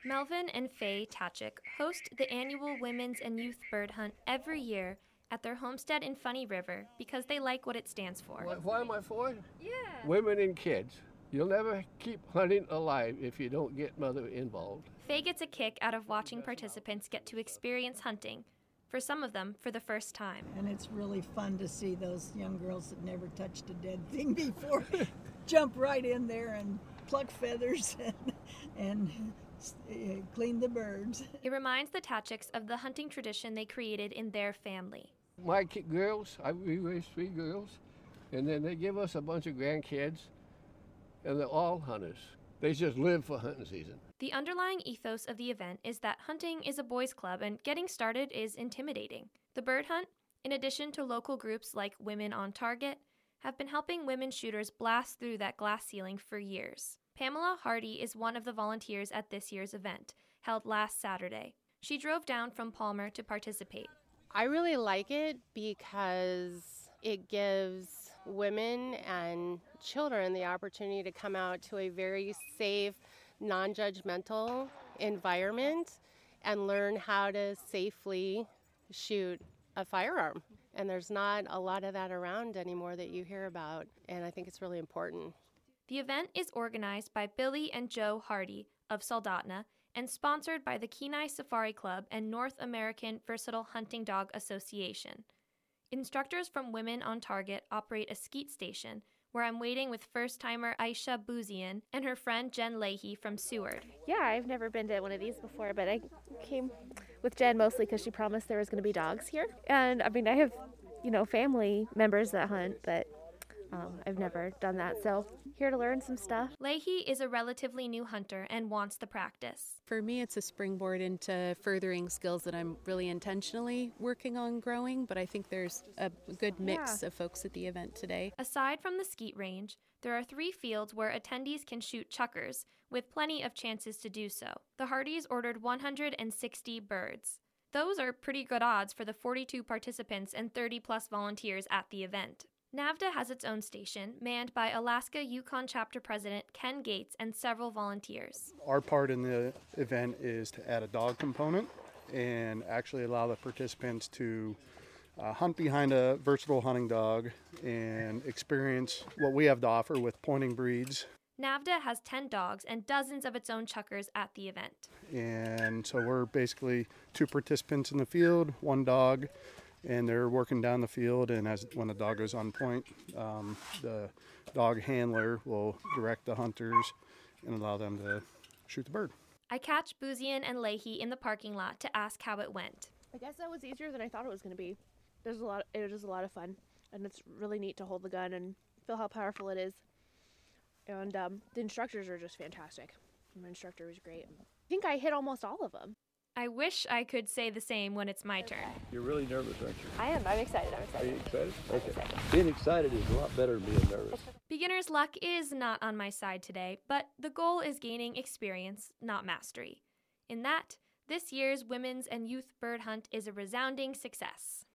Melvin and Faye Tatchik host the annual Women's and Youth Bird Hunt every year at their homestead in Funny River because they like what it stands for. What am I for? Yeah. Women and kids. You'll never keep hunting alive if you don't get mother involved. Faye gets a kick out of watching participants get to experience hunting, for some of them for the first time. And it's really fun to see those young girls that never touched a dead thing before jump right in there and pluck feathers and clean the birds. It reminds the Tatchiks of the hunting tradition they created in their family. My girls, we raised 3 girls, and then they give us a bunch of grandkids, and they're all hunters. They just live for hunting season. The underlying ethos of the event is that hunting is a boys' club and getting started is intimidating. The bird hunt, in addition to local groups like Women on Target, have been helping women shooters blast through that glass ceiling for years. Pamela Hardy is one of the volunteers at this year's event, held last Saturday. She drove down from Palmer to participate. I really like it because it gives women and children the opportunity to come out to a very safe, non-judgmental environment and learn how to safely shoot a firearm. And there's not a lot of that around anymore that you hear about, and I think it's really important. The event is organized by Billy and Joe Hardy of Soldotna and sponsored by the Kenai Safari Club and North American Versatile Hunting Dog Association. Instructors from Women on Target operate a skeet station where I'm waiting with first-timer Aisha Bouzian and her friend Jen Leahy from Seward. Yeah, I've never been to one of these before, but I came with Jen mostly because she promised there was going to be dogs here. And I mean, I have, family members that hunt, but I've never done that, so here to learn some stuff. Leahy is a relatively new hunter and wants the practice. For me, it's a springboard into furthering skills that I'm really intentionally working on growing, but I think there's a good mix of folks at the event today. Aside from the skeet range, there are 3 fields where attendees can shoot chuckers, with plenty of chances to do so. The Hardys ordered 160 birds. Those are pretty good odds for the 42 participants and 30-plus volunteers at the event. NAVDA has its own station, manned by Alaska Yukon Chapter President Ken Gates and several volunteers. Our part in the event is to add a dog component and actually allow the participants to hunt behind a versatile hunting dog and experience what we have to offer with pointing breeds. NAVDA has 10 dogs and dozens of its own chuckers at the event. And so we're basically 2 participants in the field, 1 dog, and they're working down the field, and when the dog goes on point, the dog handler will direct the hunters and allow them to shoot the bird. I catch Bouzian and Leahy in the parking lot to ask how it went. I guess that was easier than I thought it was going to be. It was just a lot of fun, and it's really neat to hold the gun and feel how powerful it is. And the instructors are just fantastic. My instructor was great. I think I hit almost all of them. I wish I could say the same when it's my turn. You're really nervous, aren't you? I am. I'm excited. Are you excited? Okay. Being excited is a lot better than being nervous. Beginner's luck is not on my side today, but the goal is gaining experience, not mastery. In that, this year's Women's and Youth Bird Hunt is a resounding success.